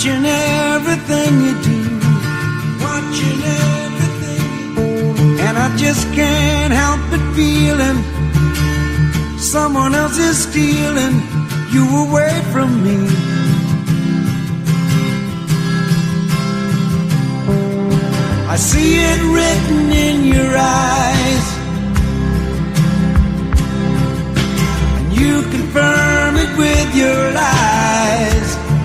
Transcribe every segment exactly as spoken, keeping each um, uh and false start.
watching everything you do, watching everything you do. And I just can't help but feeling someone else is stealing you away from me. I see it written in your eyes, and you confirm it with your lies.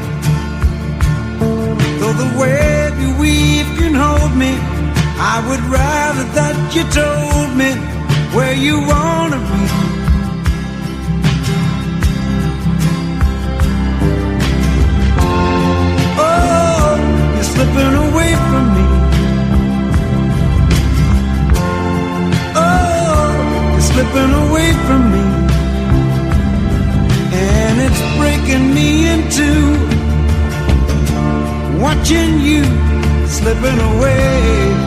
Though the web you weave can hold me, I would rather that you told me where you wanna be. Oh, you're slipping away from me. Slipping away from me, and it's breaking me in two, watching you slipping away.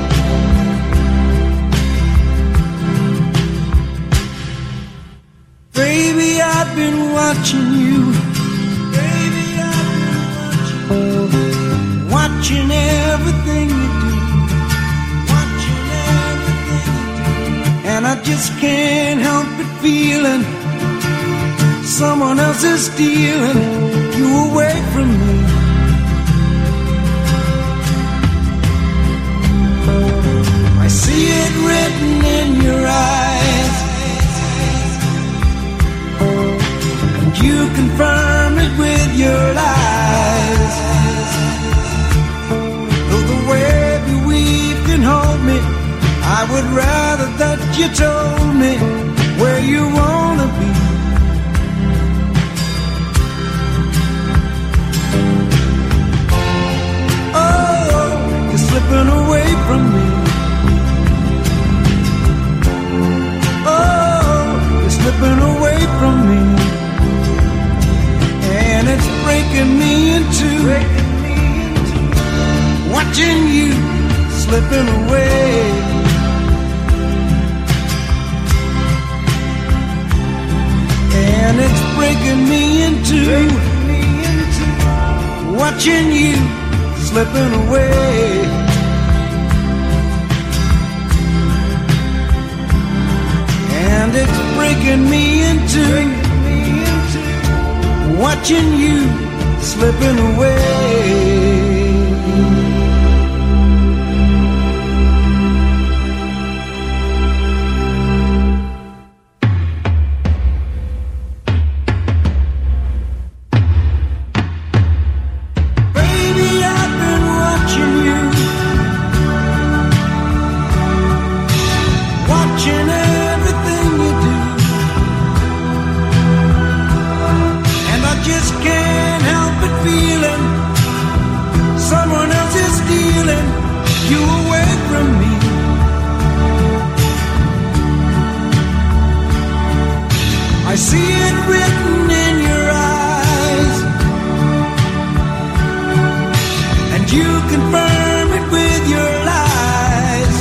Baby, I've been watching you. Baby, I've been watching you. Watching everything you do. And I just can't help but feeling someone else is stealing you away from me. I see it written in your eyes, and you confirm it with your lies. Though the web you weave can hold me, I would rather that you told me where you wanna be. Oh, you're slipping away from me. Oh, you're slipping away from me, and it's breaking me in two, watching you slipping away. And it's breaking me into, watching you slipping away. And it's breaking me into, watching you slipping away. I see it written in your eyes, and you confirm it with your lies.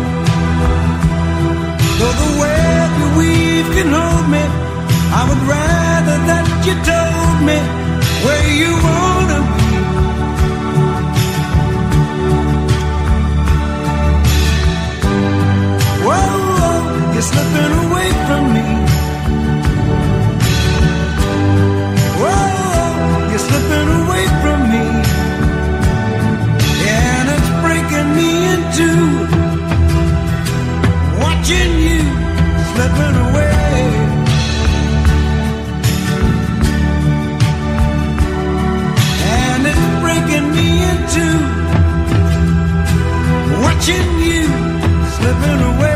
Though the web you weave can hold me, I would rather that you told me where you wanna be. Whoa, whoa, you're slipping away from me. You're slipping away from me, and it's breaking me in two, watching you slipping away. And it's breaking me in two, watching you slipping away.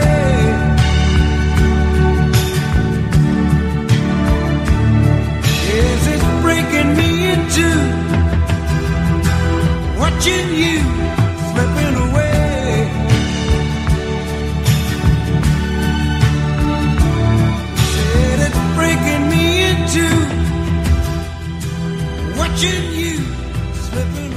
Breaking me into, watching you slipping away. Said it's breaking me into, watching you slipping away.